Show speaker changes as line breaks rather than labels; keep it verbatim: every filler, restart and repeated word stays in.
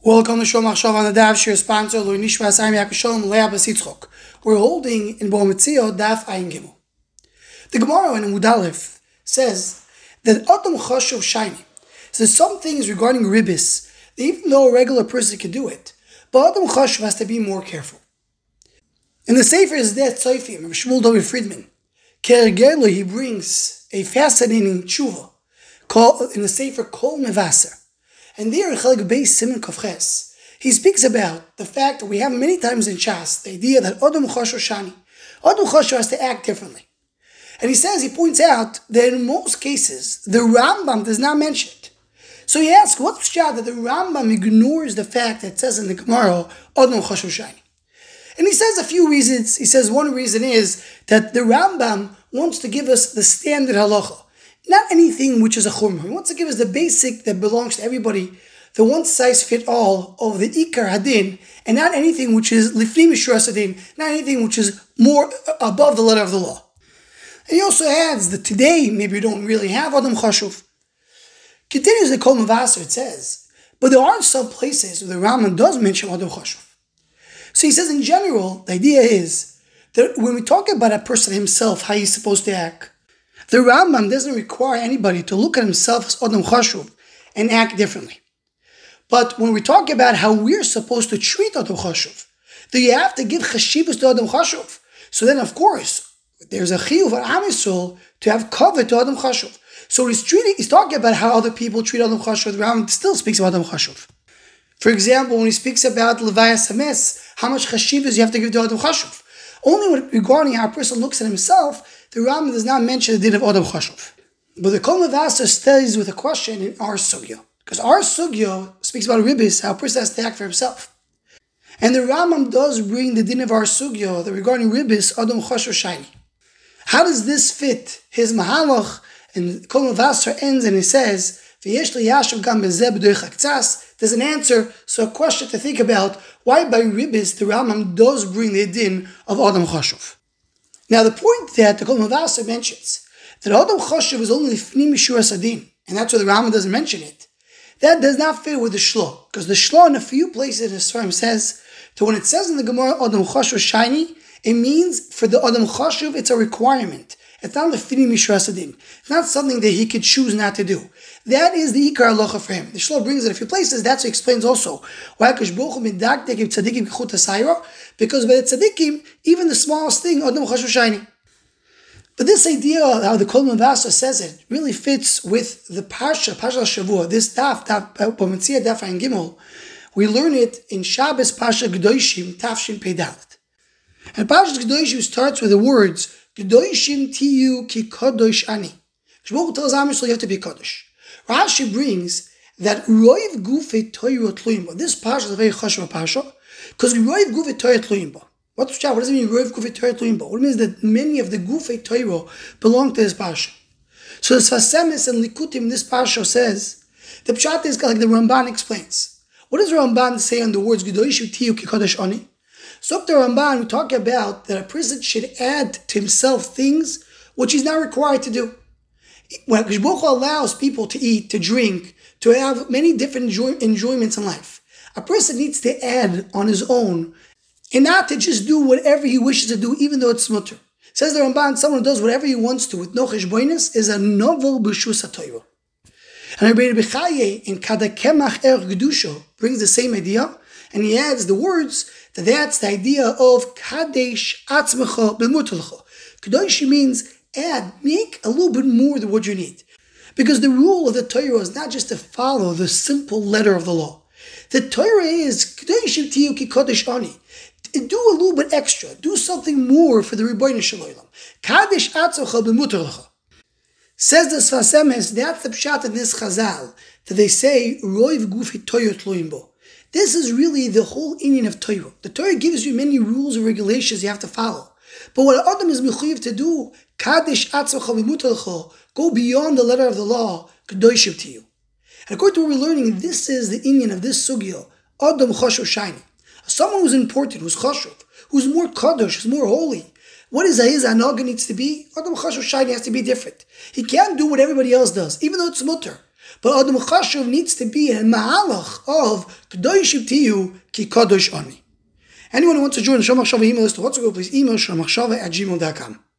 Welcome to Shom Achshav on the Daf Shir sponsor Lui Nishmas Aim Yakashom Leah Basitzchok. We're holding in Bo Metzio Daf Ayin Gimel. The Gemara in Amud Aleph says that Adam Chashuv Shiny. So there's some things regarding ribis that even though a regular person can do it, but Adam Chashuv has to be more careful. In the Sefer is that Tzofim of Shmuel W. Friedman. Kergelo, he brings a fascinating tshuva called in the Sefer Kol Mevaser. And there in Chelek Beis Siman Kofches, he speaks about the fact that we have many times in Shas the idea that Adam Chashuv Shani, Adam Chashuv has to act differently. And he says, he points out that in most cases, the Rambam does not mention it. So he asks, what's the shot that the Rambam ignores the fact that it says in the Gemara, Adam Chashuv Shani? And he says a few reasons. He says one reason is that the Rambam wants to give us the standard halacha. Not anything which is a chumrah. He wants to give us the basic that belongs to everybody, the one size fit all of the ikar hadin, and not anything which is lifnei mishuras hadin, not anything which is more above the letter of the law. And he also adds that today maybe we don't really have Adam Chashuv. Continues the Kol Mevaser, it says, but there are some places where the Rambam does mention Adam Chashuv. So he says in general, the idea is that when we talk about a person himself, how he's supposed to act, the Rambam doesn't require anybody to look at himself as Adam Chashuv and act differently. But when we talk about how we're supposed to treat Adam Chashuv, then you have to give chashivas to Adam Chashuv. So then, of course, there's a chiyuv for Am Yisrael to have covet to Adam Chashuv. So he's treating, he's talking about how other people treat Adam Chashuv. The Rambam still speaks about Adam Chashuv. For example, when he speaks about Levayas Hames, how much chashivas you have to give to Adam Chashuv. Only regarding how a person looks at himself, the Rambam does not mention the din of Adam Chashuv. But the Kol Mevaser stays with a question in our sugya. Because our sugya speaks about ribis, how a person has to act for himself. And the Rambam does bring the din of our sugya that regarding ribis, Adam Chashuv Shiny. How does this fit his mahalach? And Kol Mevaser ends and he says, V'yesh li yashav gam bezeh b'doich haktzas. There's an answer, so a question to think about, why by ribis the Rambam does bring the din of Adam Chashuv. Now the point that the Kol Mevaser mentions, that Adam Chashuv is only lifnei mishuras hadin, and that's why the Rambam doesn't mention it, that does not fit with the Shlo, because the Shlo in a few places in the Sfarim says that when it says in the Gemara Adam Chashuv Shiny, it means for the Adam Chashuv it's a requirement. It's not lifnei mishuras hadin. It's not something that he could choose not to do. That is the ikar halacha for him. The Shlo brings it a few places. That's what explains also why Hakadosh Baruch Hu medakdek im tzadikim k'chut hasayra, because by the tzadikim, even the smallest thing, Adam Chashuv Shiny. But this idea, how the Kol Mevaser says it, really fits with the Parsha, Parsha Shavua. This daf, daf, Bo Metzia daf Ayin Gimel. We learn it in Shabbos Parsha Gedoshim, Tafshin Pei Dalet. And Parsha Gedoshim starts with the words Gedoshim tiyu ki kadosh ani. Shmuel tells Am Yisrael you have to be kadosh. Rashi brings that roiv gufei toiro tluimba. This parsha is a very chashuv parsha because roiv gufei toiro tluimba. What's what does it mean roiv gufei toiro tluimba? What it means that many of the gufei toiro belong to this parsha. So the Sfas Emes and Likutim in this parsha says the pshat is like the Ramban explains. What does Ramban say on the words Gedoshim tiyu ki kadosh ani? So the Ramban we talk about that a person should add to himself things which he's not required to do. When Hakadosh Baruch Hu allows people to eat, to drink, to have many different enjoy- enjoyments in life, a person needs to add on his own and not to just do whatever he wishes to do, even though it's mutter. Says the Ramban, someone who does whatever he wants to with no cheshbonos is a novel b'shus haTorah. And Rabbi Bechaye in Kadakemach Er Gedusha brings the same idea, and he adds the words that that's the idea of Kadesh Atzmecha B'mutalcha. Kadosh means add, make a little bit more than what you need. Because the rule of the Torah is not just to follow the simple letter of the law. The Torah is, Kedoshim tiyu ki kodesh ani. Do a little bit extra. Do something more for the Rebbeinu Shalom. Kadesh atzocha b'mutar lecha. Says the Sfas Emes, that's the pshat in this chazal, that they say, roiv gufi Torah tluim bo. This is really the whole inyan of Torah. The Torah gives you many rules and regulations you have to follow. But what Adam is mechuyev to do, Kadesh atzvacha v'mutalcha, go beyond the letter of the law, Kedoshim to you. And according to what we're learning, this is the inyan of this sugya, Adam Chashuv Shiny. Someone who's important, who's Chashuv, who's more Kadosh, who's more holy. What is his anaga needs to be? Adam Chashuv Shiny has to be different. He can't do what everybody else does, even though it's mutter. But Adam Chashuv needs to be a mahalach of Kedoshim Tiyu Ki Kadosh Ani. Anyone who wants to join the Shomachshava email list, what's to go, please email shomachshava at gmail dot com.